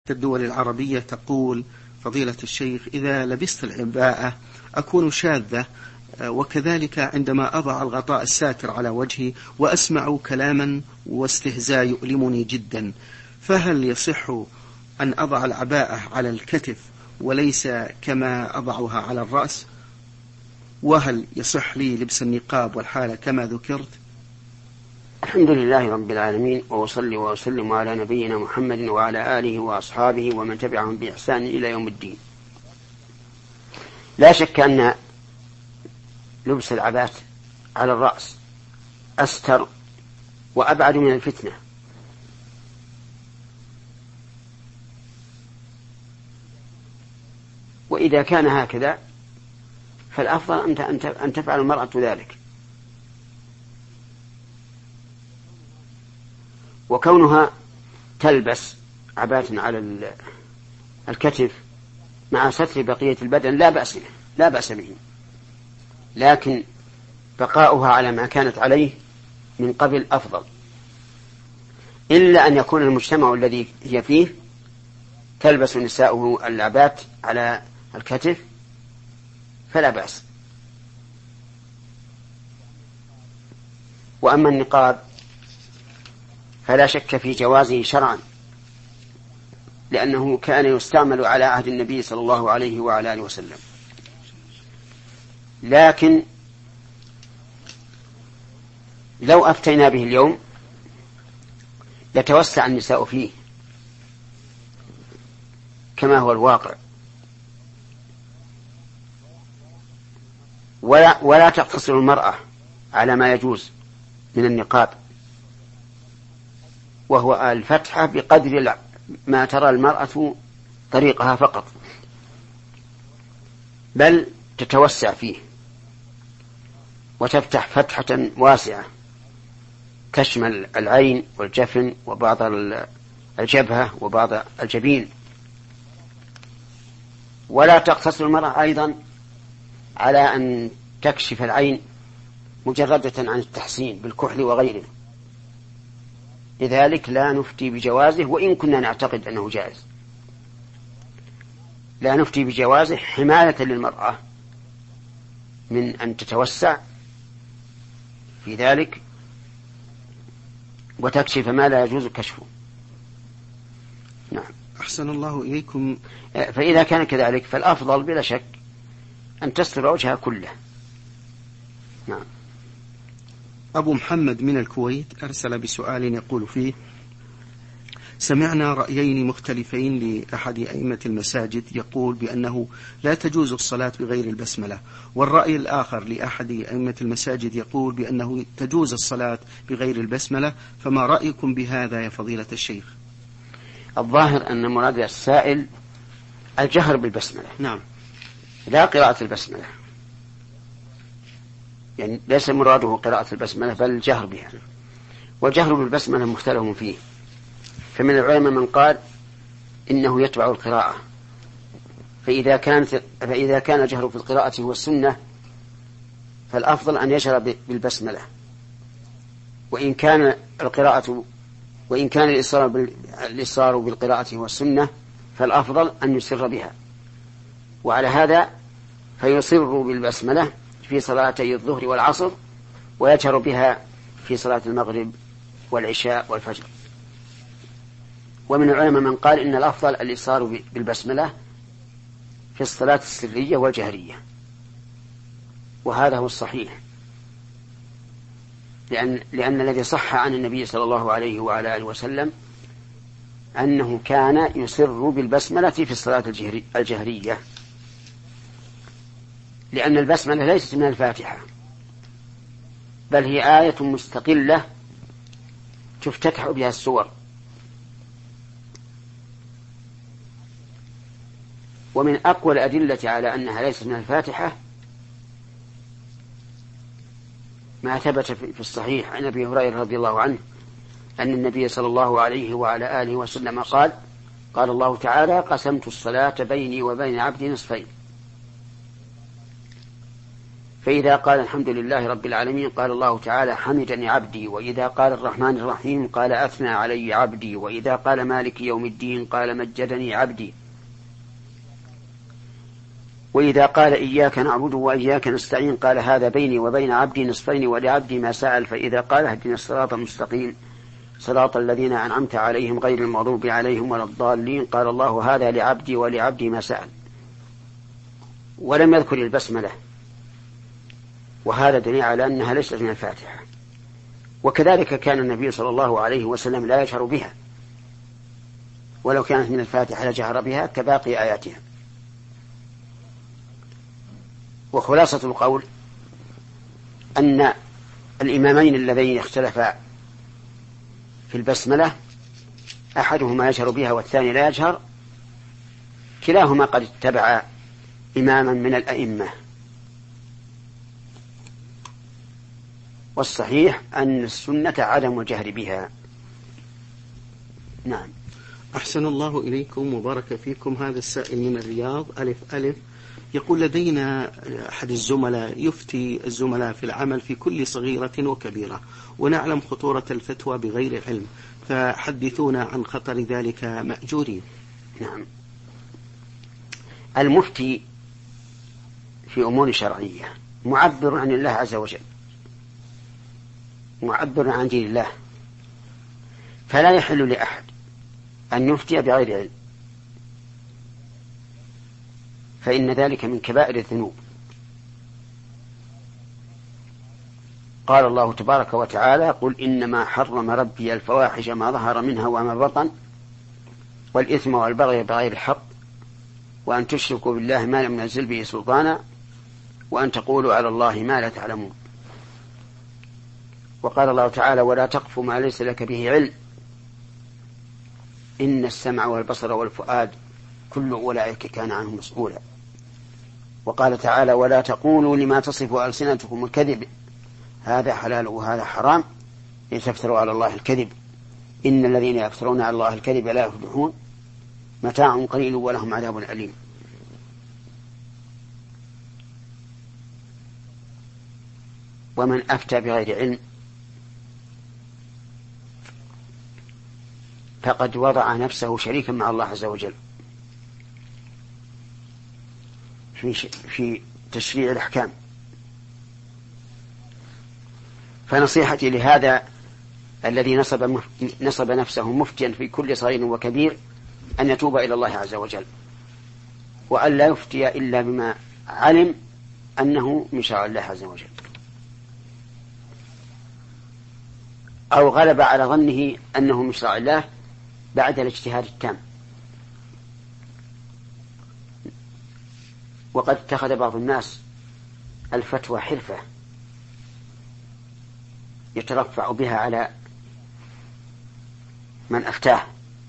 الدول العربية تقول فضيلة الشيخ: إذا لبست العباءة أكون شاذة، وكذلك عندما أضع الغطاء الساتر على وجهي وأسمع كلاما واستهزاء يؤلمني جدا، فهل يصح أن أضع العباءة على الكتف وليس كما أضعها على الرأس؟ وهل يصح لي لبس النقاب والحالة كما ذكرت؟ الحمد لله رب العالمين، وأصلي وأسلم على نبينا محمد وعلى آله وأصحابه ومن تبعهم بإحسان إلى يوم الدين. لا شك أن لبس العباءة على الرأس أستر وأبعد من الفتنة، وإذا كان هكذا فالأفضل أن تفعل المرأة ذلك. وكونها تلبس عباءة على الكتف مع ستر بقية البدن لا بأس به، لكن بقاؤها على ما كانت عليه من قبل أفضل، إلا أن يكون المجتمع الذي هي فيه تلبس نساؤه العباءة على الكتف فلا بأس. وأما النقاب فلا شك في جوازه شرعا، لأنه كان يستعمل على عهد النبي صلى الله عليه وعلى آله وسلم، لكن لو أفتينا به اليوم يتوسع النساء فيه كما هو الواقع، ولا تقتصر المرأة على ما يجوز من النقاب، وهو الفتحة بقدر ما ترى المرأة طريقها فقط، بل تتوسع فيه وتفتح فتحة واسعة تشمل العين والجفن وبعض الجبهة وبعض الجبين. ولا تقتصر المرأة أيضا على أن تكشف العين مجردة عن التحسين بالكحل وغيره، لذلك لا نفتي بجوازه، وإن كنا نعتقد أنه جائز لا نفتي بجوازه حماية للمرأة من أن تتوسع في ذلك وتكشف ما لا يجوز كشفه. نعم. أحسن الله إليكم. فإذا كان كذلك فالأفضل بلا شك أن تستر وجهها كله. نعم. أبو محمد من الكويت أرسل بسؤال يقول فيه: سمعنا رأيين مختلفين لأحد أئمة المساجد يقول بأنه لا تجوز الصلاة بغير البسملة، والرأي الآخر لأحد أئمة المساجد يقول بأنه تجوز الصلاة بغير البسملة، فما رأيكم بهذا يا فضيلة الشيخ؟ الظاهر أن مراد السائل الجهر بالبسملة. نعم. لا قراءة البسملة، يعني ليس مراده قراءة البسملة بل الجهر بها، والجهر بالبسملة مختلف فيه، فمن العلماء من قال إنه يتبع القراءة، فإذا كان الجهر في القراءة هو السنة فالأفضل أن يجهر بالبسملة، وإن كان الإصرار بالقراءة هو السنة فالأفضل أن يسر بها، وعلى هذا فيصر بالبسملة في صلاتي الظهر والعصر ويجهر بها في صلاة المغرب والعشاء والفجر. ومن العلماء من قال إن الأفضل الإصرار بالبسملة في الصلاة السرية والجهرية، وهذا هو الصحيح، لأن الذي صح عن النبي صلى الله عليه وعلى آله وسلم أنه كان يسر بالبسملة في الصلاة الجهرية، لأن البسملة ليست من الفاتحة بل هي آية مستقلة تفتتح بها السور، ومن أقوى الأدلة على أنها ليست من الفاتحة ما ثبت في الصحيح عن أبي هريرة رضي الله عنه أن النبي صلى الله عليه وعلى آله وسلم قال الله تعالى: قسمت الصلاة بيني وبين عبدي نصفين، فإذا قال الحمد لله رب العالمين قال الله تعالى حمدني عبدي، وإذا قال الرحمن الرحيم قال أثنى علي عبدي، وإذا قال مالك يوم الدين قال مجدني عبدي، وإذا قال إياك نعبد وإياك نستعين قال هذا بيني وبين عبدي نصفين ولعبدي ما سأل، فإذا قال اهدنا الصراط المستقيم صراط الذين أنعمت عليهم غير المغضوب عليهم ولا الضالين قال الله هذا لعبدي ولعبدي ما سأل. ولم يذكر البسملة، وهذا دليل على أنها ليست من الفاتحة. وكذلك كان النبي صلى الله عليه وسلم لا يجهر بها، ولو كانت من الفاتحة لجهر بها كباقي آياتها. وخلاصة القول أن الإمامين اللذين اختلفا في البسملة أحدهما يجهر بها والثاني لا يجهر، كلاهما قد اتبع إماما من الأئمة، والصحيح أن السنة عدم الجهر بها. نعم. أحسن الله إليكم وبارك فيكم. هذا السائل من الرياض ألف يقول لدينا أحد الزملاء يفتي الزملاء في العمل في كل صغيرة وكبيرة، ونعلم خطورة الفتوى بغير علم، فحدثونا عن خطر ذلك مأجورين. نعم. المفتي في أمور شرعية معبر عن الله عز وجل، معبر عن دين الله، فلا يحل لأحد أن يفتي بغير علم، فإن ذلك من كبائر الذنوب. قال الله تبارك وتعالى قل إنما حرم ربي الفواحش ما ظهر منها وما بطن والإثم والبغي بغير الحق وأن تشركوا بالله ما لم ينزل به سلطانا وأن تقولوا على الله ما لا تعلمون. وقال الله تعالى ولا تقف ما ليس لك به علم إن السمع والبصر والفؤاد كل أولئك كان عنه مسؤولا. وقال تعالى ولا تقولوا لما تصف ألسنتكم الكذب هذا حلال وهذا حرام لتفتروا على الله الكذب إن الذين يفترون على الله الكذب لا يفلحون متاع قليل ولهم عذاب أليم. ومن أفتى بغير علم فقد وضع نفسه شريكا مع الله عز وجل في تشريع الأحكام. فنصيحتي لهذا الذي نصب نفسه مفتيا في كل صغير وكبير أن يتوب إلى الله عز وجل، وأن لا يفتي إلا بما علم أنه من شرع الله عز وجل، أو غلب على ظنه أنه من شرع الله بعد الاجتهاد التام. وقد اتخذ بعض الناس الفتوى حرفة يترفع بها على من أفتاه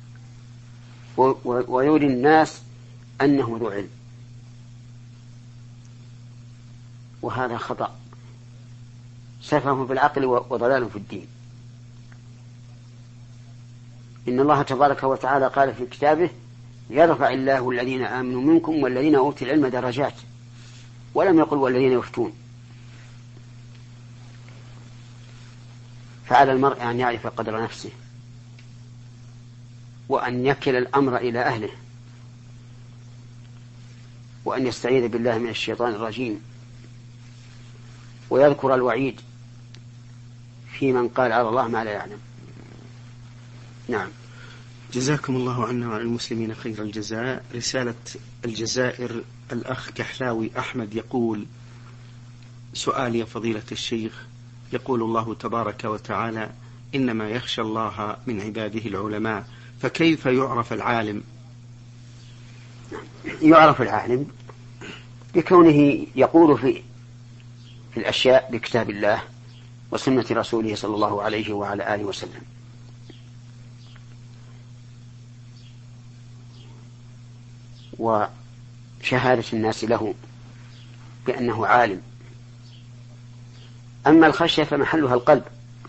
ويولي الناس أنه ذو علم، وهذا خطأ، سفه في العقل وضلال في الدين. إن الله تبارك وتعالى قال في كتابه يرفع الله الذين آمنوا منكم والذين أوتوا العلم درجات، ولم يقل والذين يفتون. فعلى المرء أن يعرف قدر نفسه وأن يكل الأمر إلى أهله وأن يستعيذ بالله من الشيطان الرجيم ويذكر الوعيد في من قال على الله ما لا يعلم. نعم. جزاكم الله عنا وعن المسلمين خير الجزاء. رسالة الجزائر الأخ كحلاوي أحمد يقول سؤال يا فضيلة الشيخ، يقول الله تبارك وتعالى إنما يخشى الله من عباده العلماء، فكيف يعرف العالم؟ يعرف العالم بكونه يقول في الأشياء بكتاب الله وسنة رسوله صلى الله عليه وعلى آله وسلم. وشهادة الناس له بأنه عالم. أما الخشية فمحلها القلب،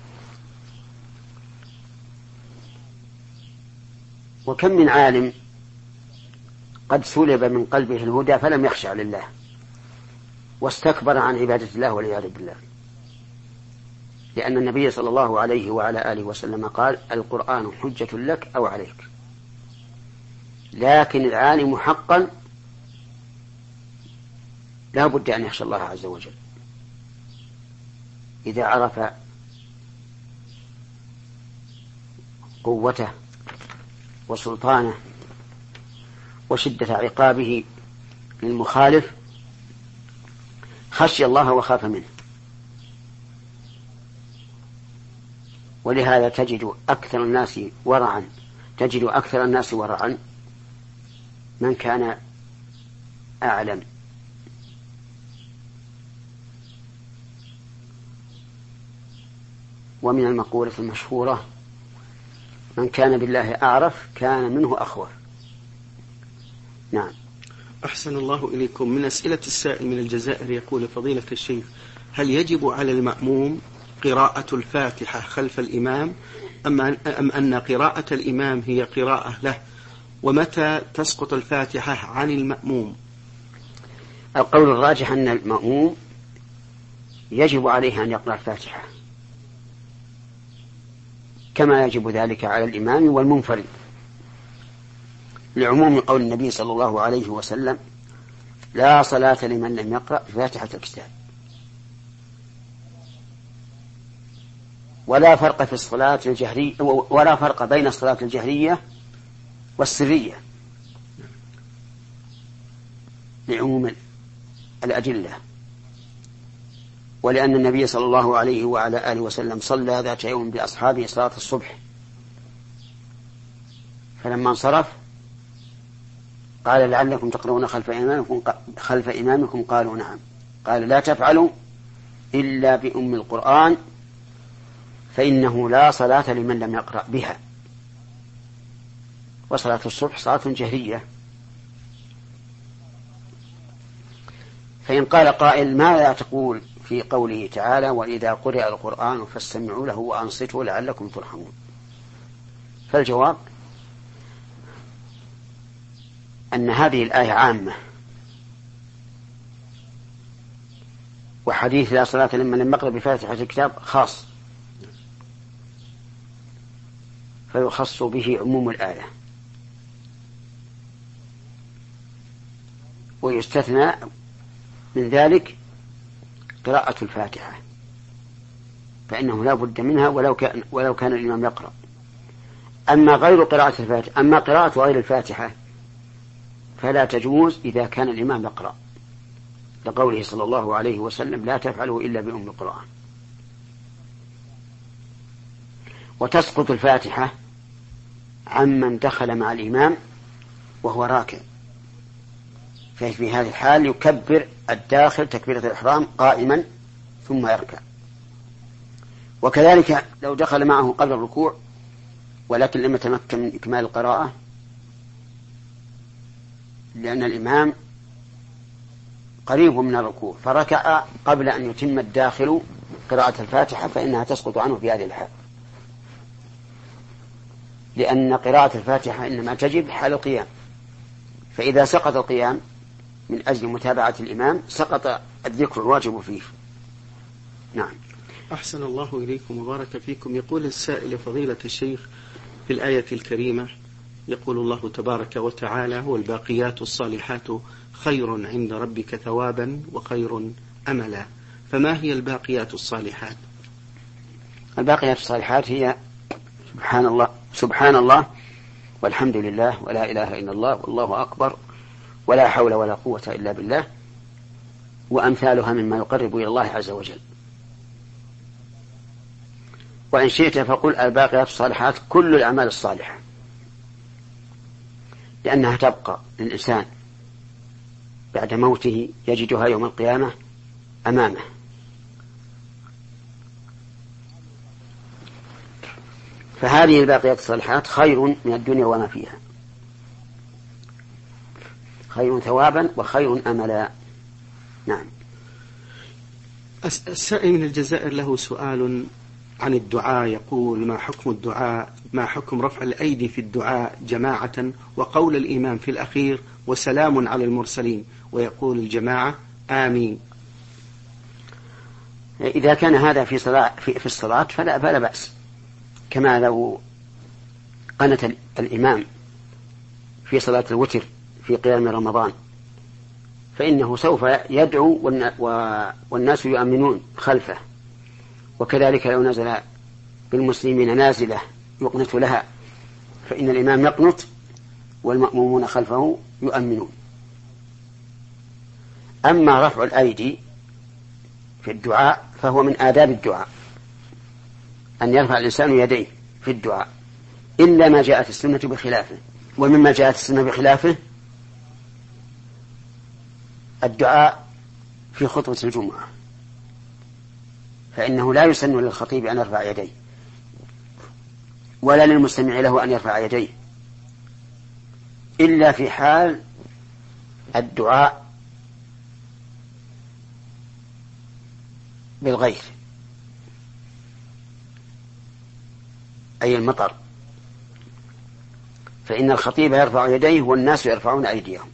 وكم من عالم قد سلب من قلبه الهدى فلم يخشع لله واستكبر عن عبادة الله والعياذ بالله، لأن النبي صلى الله عليه وعلى آله وسلم قال: القرآن حجة لك أو عليك. لكن العالم حقا لا بد أن يخشى الله عز وجل إذا عرف قوته وسلطانه وشدة عقابه للمخالف، خشي الله وخاف منه. ولهذا تجد أكثر الناس ورعا من كان أعلم. ومن المقولة المشهورة: من كان بالله أعرف كان منه أخوف. نعم. أحسن الله إليكم. من أسئلة السائل من الجزائر يقول: فضيلة الشيخ، هل يجب على المأموم قراءة الفاتحة خلف الإمام أم أن قراءة الإمام هي قراءة له؟ ومتى تسقط الفاتحة عن المأموم؟ القول الراجح أن المأموم يجب عليه أن يقرأ الفاتحة كما يجب ذلك على الإمام والمنفرد، لعموم قول النبي صلى الله عليه وسلم: لا صلاة لمن لم يقرأ فاتحة الكتاب. ولا فرق في الصلاة الجهرية، ولا فرق بين الصلاة الجهرية والسرية لعموم الأدلة. ولأن النبي صلى الله عليه وعلى آله وسلم صلى ذات يوم بأصحابه صلاة الصبح، فلما انصرف قال: لعلكم تقرؤون خلف إمامكم؟ قالوا: نعم. قال: لا تفعلوا إلا بأم القرآن فإنه لا صلاة لمن لم يقرأ بها. وصلاة الصبح صلاة جهرية. فإن قال قائل: ماذا تقول في قوله تعالى: وإذا قرئ القرآن فاستمعوا له وأنصتوا لعلكم ترحمون؟ فالجواب أن هذه الآية عامة، وحديث لا صلاة لمن لم يقرأ بفاتحة الكتاب خاص، فيخص به عموم الآية، ويستثنى من ذلك قراءة الفاتحة، فإنه لا بد منها ولو كان الإمام يقرأ. أما قراءة غير الفاتحة فلا تجوز إذا كان الإمام يقرأ، لقوله صلى الله عليه وسلم: لا تفعلوا إلا بأم القرآن. وتسقط الفاتحة عمن دخل مع الإمام وهو راكع، ففي هذه الحال يكبر الداخل تكبيرة الإحرام قائما ثم يركع. وكذلك لو دخل معه قبل الركوع ولكن لم يتمكن من إكمال القراءة، لأن الإمام قريب من الركوع فركع قبل أن يتم الداخل قراءة الفاتحة، فإنها تسقط عنه في هذه الحال، لأن قراءة الفاتحة إنما تجب حال القيام، فإذا سقط القيام من أجل متابعة الإمام سقط الذكر الواجب فيه. نعم. أحسن الله إليكم وبارك فيكم. يقول السائل: فضيلة الشيخ، في الآية الكريمة يقول الله تبارك وتعالى: والباقيات الصالحات خير عند ربك ثوابا وخير أملا. فما هي الباقيات الصالحات؟ الباقيات الصالحات هي سبحان الله والحمد لله ولا إله إلا الله والله أكبر ولا حول ولا قوة إلا بالله، وأمثالها مما يقرب إلى الله عز وجل. وإن شئت فقل الباقيات الصالحات كل الأعمال الصالحة، لأنها تبقى للإنسان بعد موته، يجدها يوم القيامة أمامه. فهذه الباقيات الصالحات خير من الدنيا وما فيها، خير ثوابا وخير أملا. نعم. السائل من الجزائر له سؤال عن الدعاء، يقول: ما حكم الدعاء، ما حكم رفع الأيدي في الدعاء جماعة وقول الإمام في الأخير وسلام على المرسلين، ويقول الجماعة آمين؟ إذا كان هذا في الصلاة فلا بأس، كما لو قنت الإمام في صلاة الوتر في قيام رمضان فإنه سوف يدعو والناس يؤمنون خلفه، وكذلك لو نزل بالمسلمين نازلة يقنت لها فإن الإمام يقنت والمأمومون خلفه يؤمنون. أما رفع الأيدي في الدعاء فهو من آداب الدعاء، أن يرفع الإنسان يديه في الدعاء، إلا ما جاءت السنة بخلافه. ومما جاءت السنة بخلافه الدعاء في خطبة الجمعة، فإنه لا يسن للخطيب أن يرفع يديه ولا للمستمع له أن يرفع يديه، إلا في حال الدعاء بالغيث أي المطر، فإن الخطيب يرفع يديه والناس يرفعون أيديهم.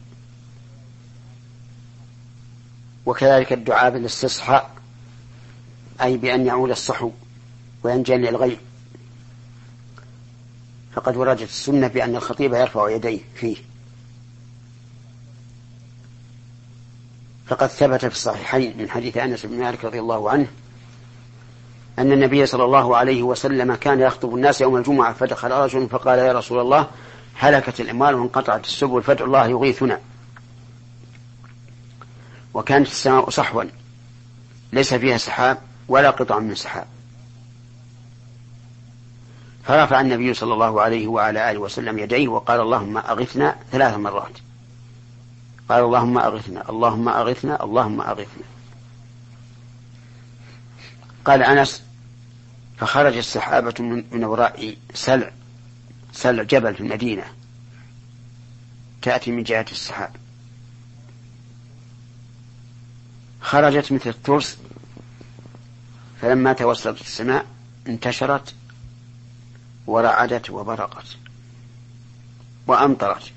وكذلك الدعاء بالاستصحاء أي بأن يعول الصحو وينجلي الغيث، فقد وردت السنة بأن الخطيب يرفع يديه فيه. فقد ثبت في الصحيحين من حديث أنس بن مالك رضي الله عنه أن النبي صلى الله عليه وسلم كان يخطب الناس يوم الجمعة فدخل رجل فقال: يا رسول الله، هلكت الأموال وانقطعت السبل فادعوا الله يغيثنا. وكانت السماء صحوا ليس فيها سحاب ولا قطع من سحاب، فرفع النبي صلى الله عليه وعلى آله وسلم يديه وقال: اللهم أغثنا 3 مرات. قال: اللهم أغثنا، اللهم أغثنا، اللهم أغثنا. قال أنس: فخرج السحابة من وراء سلع جبل في المدينة تأتي من جهة السحاب، خرجت مثل الترس، فلما توسطت السماء انتشرت ورعدت وبرقت وأمطرت.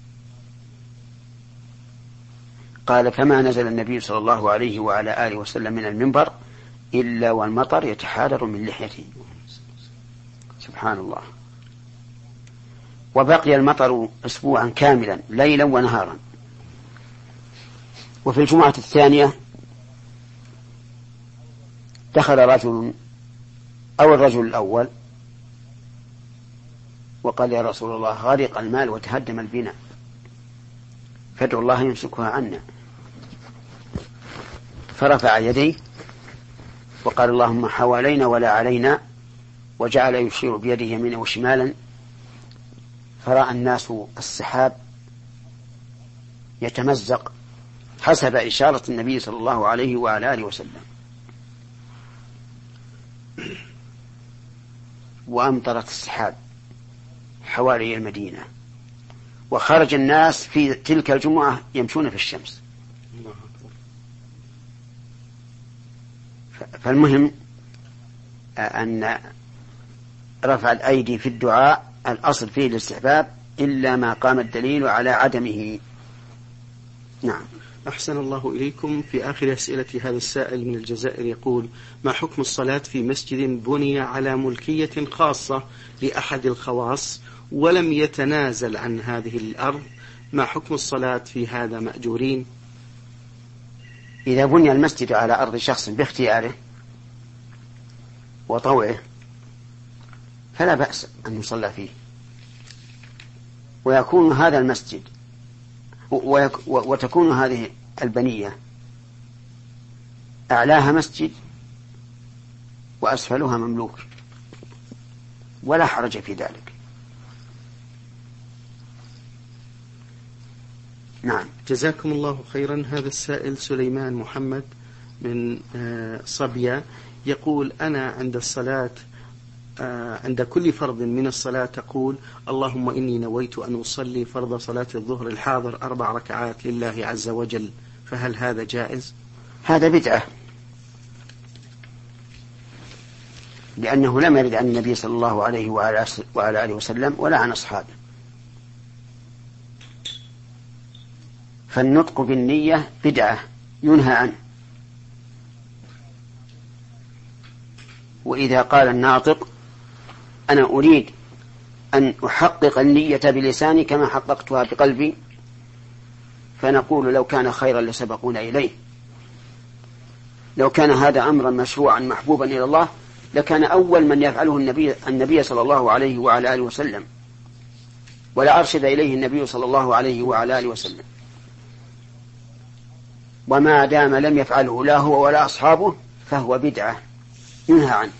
قال: فما نزل النبي صلى الله عليه وعلى آله وسلم من المنبر إلا والمطر يتحادر من لحيته. سبحان الله. وبقي المطر أسبوعا كاملا ليلا ونهارا. وفي الجمعة الثانية دخل رجل أو الرجل الأول وقال: يا رسول الله، غرق المال وتهدم البناء فادعوا الله يمسكها عنا. فرفع يديه وقال: اللهم حوالينا ولا علينا، وجعل يشير بيده يمينا وشمالا، فرأى الناس السحاب يتمزق حسب إشارة النبي صلى الله عليه وعلى آله وسلم، وأمطرت السحاب حوالي المدينة، وخرج الناس في تلك الجمعة يمشون في الشمس. فالمهم أن رفع الأيدي في الدعاء الأصل فيه الاستحباب إلا ما قام الدليل على عدمه. نعم. أحسن الله إليكم. في آخر أسئلة هذا السائل من الجزائر يقول: ما حكم الصلاة في مسجد بني على ملكية خاصة لأحد الخواص ولم يتنازل عن هذه الأرض؟ ما حكم الصلاة في هذا مأجورين؟ إذا بني المسجد على أرض شخص باختياره وطوعه فلا بأس أن يصلى فيه، ويكون هذا المسجد وتكون هذه البنية أعلاها مسجد وأسفلها مملوك، ولا حرج في ذلك. نعم. جزاكم الله خيرا. هذا السائل سليمان محمد من صبيا يقول: أنا عند الصلاة عند كل فرض من الصلاة تقول: اللهم إني نويت أن أصلي فرض صلاة الظهر الحاضر 4 ركعات لله عز وجل، فهل هذا جائز؟ هذا بدعة، لأنه لم يرد عن النبي صلى الله عليه وعلى آله وسلم ولا عن أصحابه. فالنطق بالنية بدعة ينهى عنه، وإذا قال الناطق أنا أريد أن أحقق النية بلساني كما حققتها بقلبي، فنقول لو كان خيرا لسبقونا إليه. لو كان هذا أمرا مشروعا محبوبا إلى الله لكان أول من يفعله النبي صلى الله عليه وعلى آله وسلم، ولا أرشد إليه النبي صلى الله عليه وعلى آله وسلم. وما دام لم يفعله لا هو ولا أصحابه فهو بدعة ينهى عنه.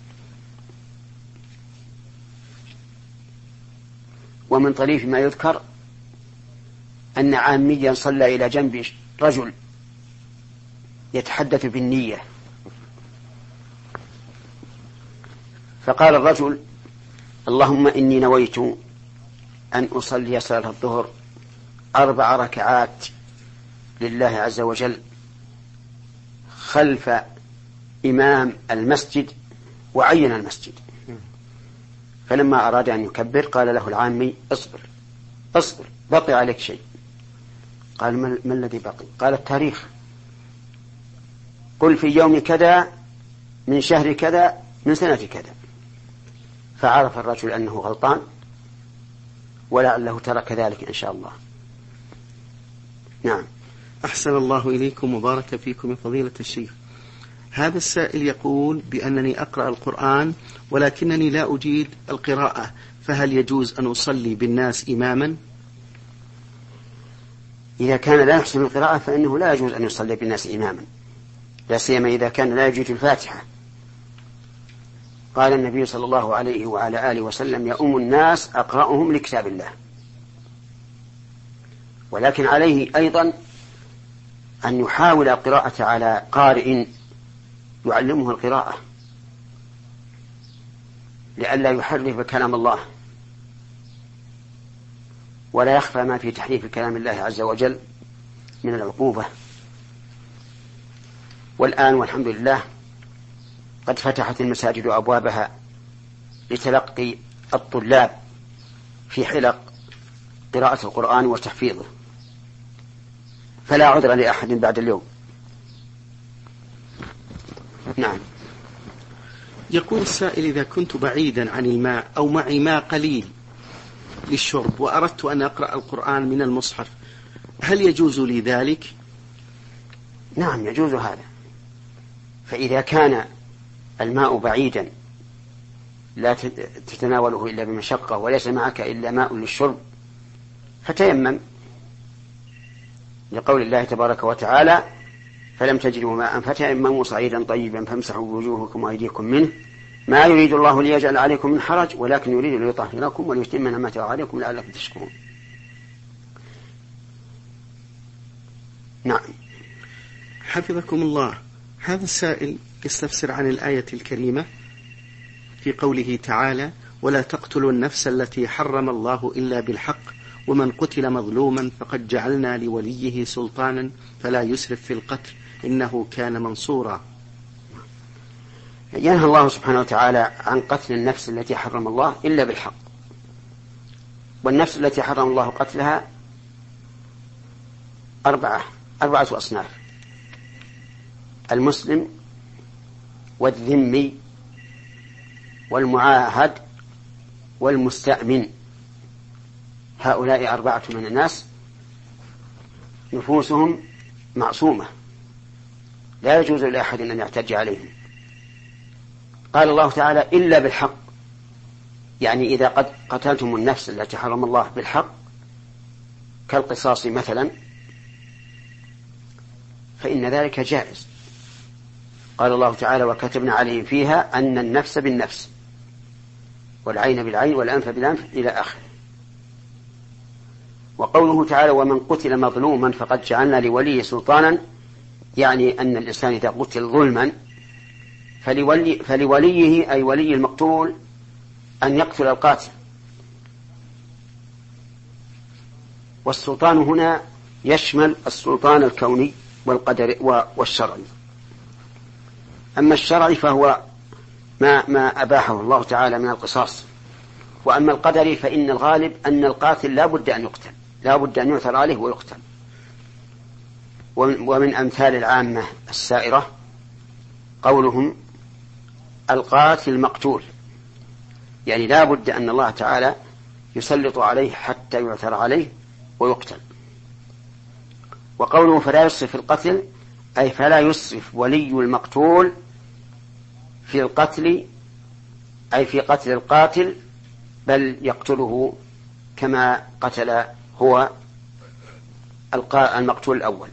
ومن طريف ما يذكر أن عاميا صلى إلى جنب رجل يتحدث بالنية، فقال الرجل اللهم إني نويت أن أصلي صلاة الظهر 4 ركعات لله عز وجل خلف إمام المسجد، وعين المسجد. فلما أراد أن يكبر قال له العامي اصبر بقي عليك شيء. قال ما الذي بقي؟ قال التاريخ، قل في يوم كذا من شهر كذا من سنة كذا. فعرف الرجل أنه غلطان ولعله ترك ذلك إن شاء الله. نعم. أحسن الله إليكم وبارك فيكم يا فضيلة الشيخ. هذا السائل يقول بأنني أقرأ القرآن ولكنني لا أجيد القراءة، فهل يجوز أن أصلي بالناس إماما؟ إذا كان لا يحسن القراءة فإنه لا يجوز أن يصلي بالناس إماما، لا سيما إذا كان لا يجيد الفاتحة. قال النبي صلى الله عليه وعلى آله وسلم يؤم الناس أقرأهم لكتاب الله. ولكن عليه أيضا أن يحاول القراءة على قارئ يعلمه القراءة لئلا يحرف كلام الله، ولا يخفى ما في تحريف كلام الله عز وجل من العقوبة. والآن والحمد لله قد فتحت المساجد أبوابها لتلقي الطلاب في حلق قراءة القرآن وتحفيظه، فلا عذر لأحد بعد اليوم. نعم. يقول السائل إذا كنت بعيدا عن الماء أو معي ماء قليل للشرب وأردت أن أقرأ القرآن من المصحف هل يجوز لي ذلك؟ نعم يجوز هذا. فإذا كان الماء بعيدا لا تتناوله إلا بمشقة وليس معك إلا ماء للشرب فتيمم، لقول الله تبارك وتعالى فلم تجدوا ماء فتيمموا صعيدا طيبا فامسحوا بوجوهكم وأيديكم منه ما يريد الله ليجعل عليكم من حرج ولكن يريد ليطهركم وليتم نعمته عليكم لعلكم تشكرون. نعم. حفظكم الله. هذا السائل يستفسر عن الآية الكريمة في قوله تعالى ولا تقتلوا النفس التي حرم الله إلا بالحق ومن قتل مظلوما فقد جعلنا لوليه سلطانا فلا يسرف في القتل إنه كان منصورا. ينهى الله سبحانه وتعالى عن قتل النفس التي حرم الله إلا بالحق، والنفس التي حرم الله قتلها أربعة أصناف: المسلم والذمي والمعاهد والمستأمن. هؤلاء 4 من الناس نفوسهم معصومة لا يجوز لأحد أن يعتدي عليهم. قال الله تعالى إلا بالحق، يعني إذا قد قتلتم النفس التي حرم الله بالحق كالقصاص مثلا فإن ذلك جائز. قال الله تعالى وكتبنا عليهم فيها أن النفس بالنفس والعين بالعين والأنف بالأنف إلى آخره. وقوله تعالى ومن قتل مظلوما فقد جعلنا لوليه سلطانا، يعني أن الإنسان إذا قتل ظلما فلوليه أي ولي المقتول أن يقتل القاتل. والسلطان هنا يشمل السلطان الكوني والقدري والشرعي. أما الشرعي فهو ما أباحه الله تعالى من القصاص، وأما القدري فإن الغالب أن القاتل لا بد أن يقتل، لا بد أن يعثر عليه ويقتل. ومن أمثال العامة السائرة قولهم القاتل مقتول، يعني لا بد أن الله تعالى يسلط عليه حتى يعثر عليه ويقتل. وقوله فلا يسرف في القتل أي فلا يسرف ولي المقتول في القتل، أي في قتل القاتل، بل يقتله كما قتل هو المقتول الأول.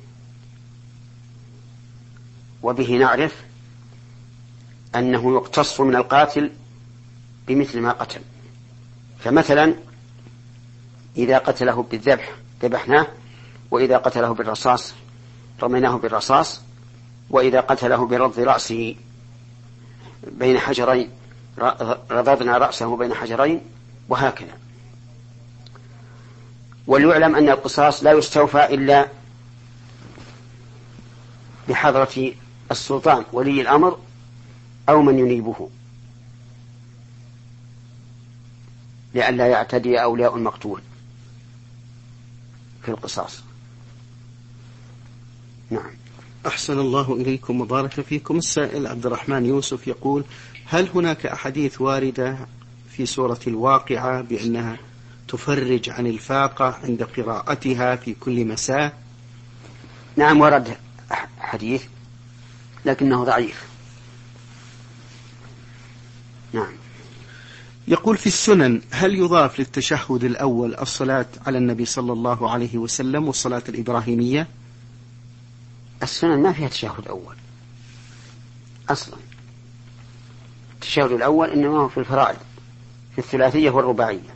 وبه نعرف أنه يقتص من القاتل بمثل ما قتل. فمثلا إذا قتله بالذبح ذبحناه، وإذا قتله بالرصاص رميناه بالرصاص، وإذا قتله برض رأسه بين حجرين رضضنا رأسه بين حجرين، وهكذا. وليعلم أن القصاص لا يستوفى إلا بحضرة السلطان ولي الأمر أو من ينيبه، لئلا يعتدي أولياء المقتول في القصاص. نعم. أحسن الله إليكم وبارك فيكم. السائل عبد الرحمن يوسف يقول: هل هناك أحاديث واردة في سورة الواقعة بأنها تفرج عن الفاقة عند قراءتها في كل مساء؟ نعم، ورد حديث لكنه ضعيف. نعم. يقول: في السنن هل يضاف للتشهد الأول الصلاة على النبي صلى الله عليه وسلم والصلاة الإبراهيمية؟ السنن ما فيها تشهد أول أصلا. التشهد الأول إنما هو في الفرائض، في الثلاثية والرباعية.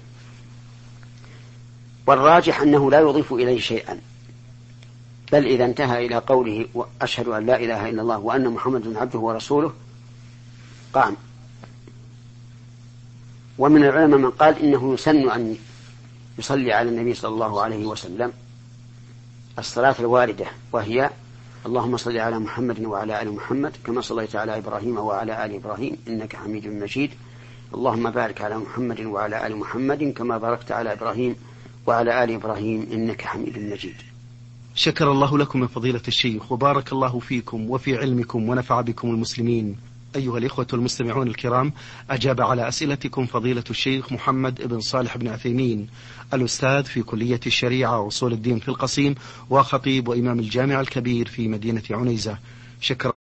والراجح أنه لا يضيف إليه شيئا، بل إذا انتهى إلى قوله أشهد أن لا إله إلا الله وأن محمد عبده ورسوله قام. ومن العلماء من قال إنه يسن أن يصلي على النبي صلى الله عليه وسلم الصلاة الواردة، وهي اللهم صل على محمد وعلى آل محمد كما صليت على إبراهيم وعلى آل إبراهيم إنك حميد مجيد، اللهم بارك على محمد وعلى آل محمد كما باركت على إبراهيم وعلى آل إبراهيم إنك حميد مجيد. شكر الله لكم من فضيلة الشيخ، وبارك الله فيكم وفي علمكم ونفع بكم المسلمين. أيها الإخوة المستمعون الكرام، أجاب على أسئلتكم فضيلة الشيخ محمد بن صالح بن عثيمين، الأستاذ في كلية الشريعة وأصول الدين في القصيم، وخطيب وإمام الجامع الكبير في مدينة عنيزة. شكرا.